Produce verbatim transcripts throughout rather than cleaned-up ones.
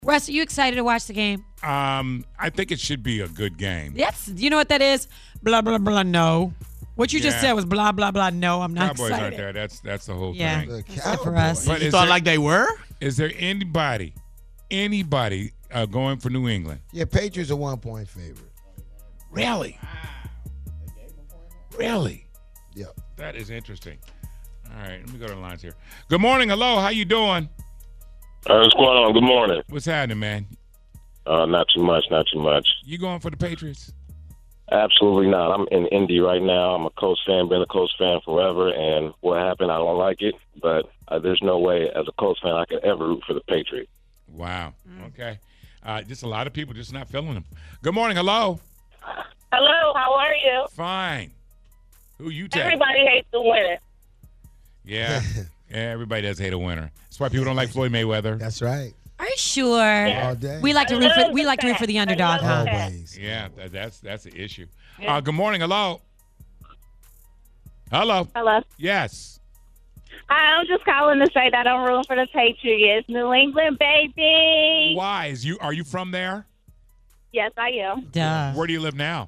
Russ, are you excited to watch the game? Um, I think it should be a good game. Yes. You know what that is? Blah, blah, blah, no. What you just Yeah. said was blah, blah, blah, no. I'm not Cowboys excited. aren't there. That's that's the whole Yeah. thing. The Except for us. But You is thought there, like they were? is there anybody, anybody uh, going for New England? Yeah, Patriots are one point favorite. Really? Really? Yep. That is interesting. All right, let me go to the lines here. Good morning. Hello. How you doing? Uh, what's going on? Good morning. What's happening, man? Uh, not too much, not too much. You going for the Patriots? Absolutely not. I'm in Indy right now. I'm a Colts fan, been a Colts fan forever, and what happened, I don't like it, but uh, there's no way as a Colts fan I could ever root for the Patriots. Wow. Okay. Uh, just a lot of people just not feeling them. Good morning. Hello. Hello, how are you? Fine. Who you take? Everybody hates the winner. Yeah. Yeah, everybody does hate a winner. That's why people don't like Floyd Mayweather. That's right. Are you sure? All day. We like to root for we like to root for the underdog, huh? Always. Yeah, that, that's that's the issue. Uh, good morning. Hello. Hello. Hello. Yes. Hi, I'm just calling to say that I'm rooting for the Patriots. New England, baby. Why is you? Are you from there? Yes, I am. Duh. Where do you live now?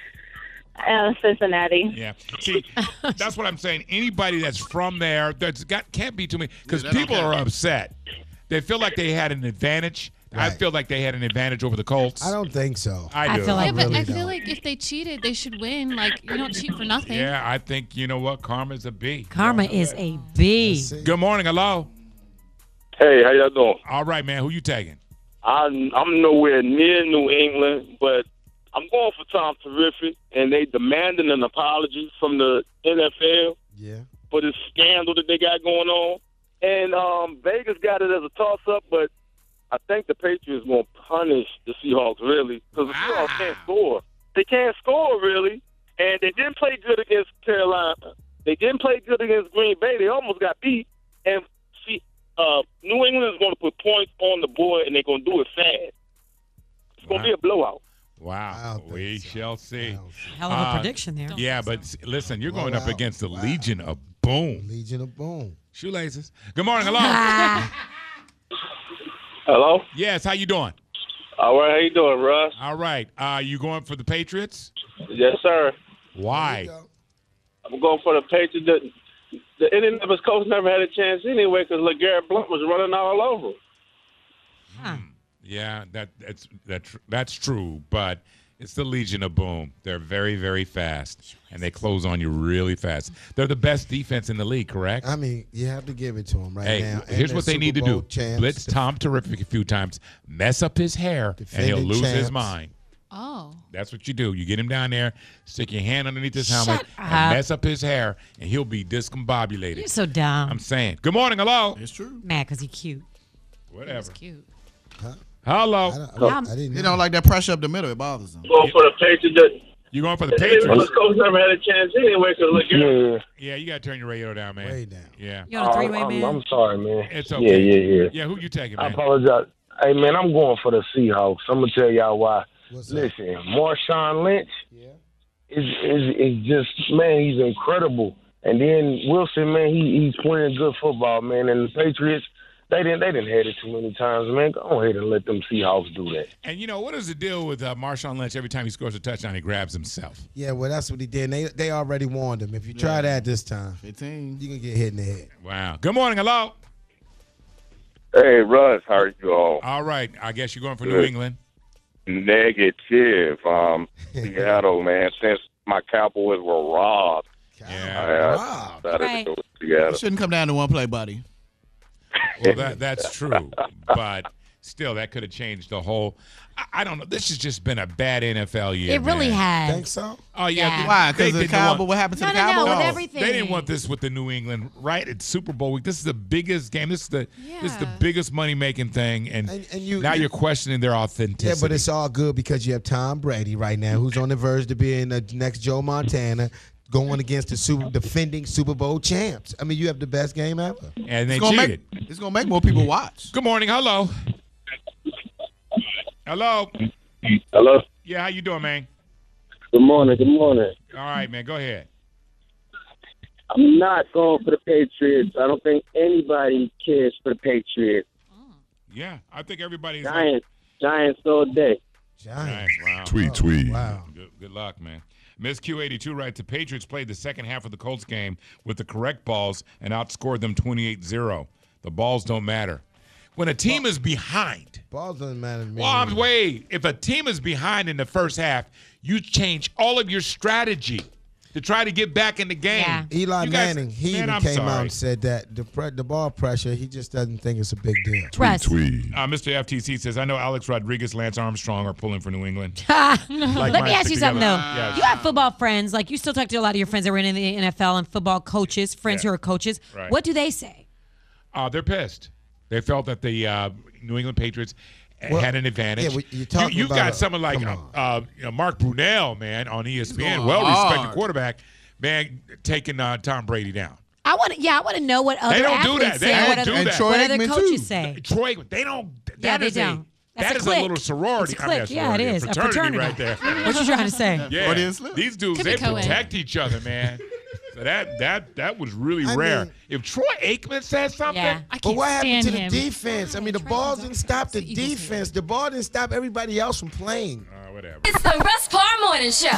Uh, Cincinnati. Yeah. See, that's what I'm saying. Anybody that's from there, that's got can't be too many because Yeah, that don't people count. are upset. They feel like they had an advantage. I Right. feel like they had an advantage over the Colts. I don't think so. I I do. feel like- Yeah, but really I feel don't. like if they cheated, they should win. Like, you don't cheat for nothing. Yeah, I think you know what? Karma's a B. Karma is a B. Let's see. Good morning. Hello. Hey, how y'all doing? All right, man. Who you taking? I'm, I'm nowhere near New England, but I'm going for Tom Terrific, and they demanding an apology from the N F L Yeah. for this scandal that they got going on. And um, Vegas got it as a toss-up, but I think the Patriots going to punish the Seahawks, really, because the Wow. Seahawks can't score. They can't score, really, and they didn't play good against Carolina. They didn't play good against Green Bay. They almost got beat. And see, uh, New England is going to put points on the board, and they're going to do it fast. It's going to Wow. be a blowout. I Wow. don't think We so. shall see. I don't see. Hell of a Uh, prediction there. Yeah, but s- listen, you're going up Blowout. against the Wow. Legion of Boom. Legion of Boom. Shoelaces. Good morning. Hello. Ah, Hello? Yes. How you doing? All right, how you doing, Russ? All right. Uh, you going for the Patriots? Yes, sir. Why? There you go. I'm going for the Patriots. The, the Indianapolis coach never had a chance anyway because LeGarrette Blunt was running all over. huh. Yeah, that that's that's that's true, but it's the Legion of Boom. They're very, very fast, and they close on you really fast. They're the best defense in the league, correct? I mean, you have to give it to them right Hey, now. And here's they're what they Super need to Bowl do: champs. blitz Tom Terrific a few times, mess up his hair, and he'll Defending lose his champs. mind. Oh. That's what you do. You get him down there, stick your hand underneath his helmet, Shut and up. mess up his hair, and he'll be discombobulated. You're so dumb. I'm saying. Good morning. Hello. It's true. Mad because he's cute. Whatever. That's cute. Hello. I, don't, I, I didn't They know. don't like that pressure up the middle. It bothers them. Going for the Patriots. You going for the The Indianapolis Patriots? coach never had a chance anyway because LeGarrette. Yeah, you got to turn your radio down, man. Way down. Yeah. You on a three-way, I'm, man? I'm sorry, man. It's Yeah, okay. yeah, yeah. Yeah, who you taking, I man? apologize. Hey, man, I'm going for the Seahawks. I'm going to tell y'all why. What's up? Listen, Marshawn Lynch Yeah. is, is is just, man, he's incredible. And then Wilson, man, he, he's playing good football, man. And the Patriots, they didn't they didn't hit it too many times, man. Go ahead and let them Seahawks do that. And you know, what is the deal with uh, Marshawn Lynch? Every time he scores a touchdown, he grabs himself. Yeah, well, that's what he did. And they they already warned him. If you try Yeah. that this time, fifteen. you can get hit in the head. Wow. Good morning. Hello. Hey, Russ, how are you all? All right. I guess you're going for New Good. England. Negative. Um, Seattle, man, since my Cowboys were robbed, Yeah. Wow. I decided Right. to go with Seattle. It shouldn't come down to one play, buddy. Well, that that's true, but still, that could have changed the whole. I, I don't know. This has just been a bad N F L year. It really man. has. Think so? Oh yeah. Yeah. they- Why? they Because the didn't Cowboy. want- What happened to No, the no, no, Cowboys? with No, everything. They didn't want this with the New England, right? It's Super Bowl week. This is the biggest game. This is the this is the Yeah. biggest money making thing, and, And- and you- now you- you're questioning their authenticity. Yeah, but it's all good because you have Tom Brady right now, who's on the verge to being the next Joe Montana, going against the super defending Super Bowl champs. I mean, you have the best game ever. and they It's gonna cheated. make it's gonna make more people watch. Good morning. Hello. Hello. Hello. Yeah, how you doing, man? Good morning. Good morning. All right, man. Go ahead. I'm not going for the Patriots. I don't think anybody cares for the Patriots. Yeah, I think everybody's like, Giants, Giants all day. Giants. wow. Tweet, Oh, tweet. Wow. Good, good luck, man. Miss Q eighty-two writes, the Patriots played the second half of the Colts game with the correct balls and outscored them twenty-eight zero. The balls don't matter. When a team is behind, Balls doesn't matter to me. well, I'm wait. If a team is behind in the first half, you change all of your strategy to try to get back in the game. Yeah. Eli You guys- Manning, he man, even I'm came sorry. out and said that the pre- the ball pressure, he just doesn't think it's a big deal. Tweet, tweet. Uh, Mister F T C says, I know Alex Rodriguez, Lance Armstrong are pulling for New England. Let Like me mine ask stick you something, though. together. Yeah. You have football friends. Like, you still talk to a lot of your friends that were in the N F L and football coaches, friends Yeah. who are coaches. Right. What do they say? Uh, they're pissed. They felt that the uh, New England Patriots Well, had an advantage. yeah, well, you're talking you, have about got a- someone like come uh, on. uh, you know, Mark Brunell, man, on E S P N, going well-respected hard. quarterback, man, taking uh, Tom Brady down. I want to, yeah, I want to know what other don't do athletes that. They say. don't what do other, that. And Troy what other Aikman, coaches too. say. Troy, they don't. That Yeah, they is don't. A, That's that a is clique. a little sorority. It's a I mean, clique. Yeah, it sorority, is. A fraternity, fraternity. right there. What you trying to say? Yeah, Freudian slip. these dudes, Could be they co-ed. protect each other, man. So that that that was really I rare. mean- if Troy Aikman says something, Yeah. I can't But what happened stand to the him. defense? I mean, the Trey ball was didn't up. stop the It's the Eagles. defense. The ball didn't stop everybody else from playing. uh, whatever. It's the Russ Parr Morning Show.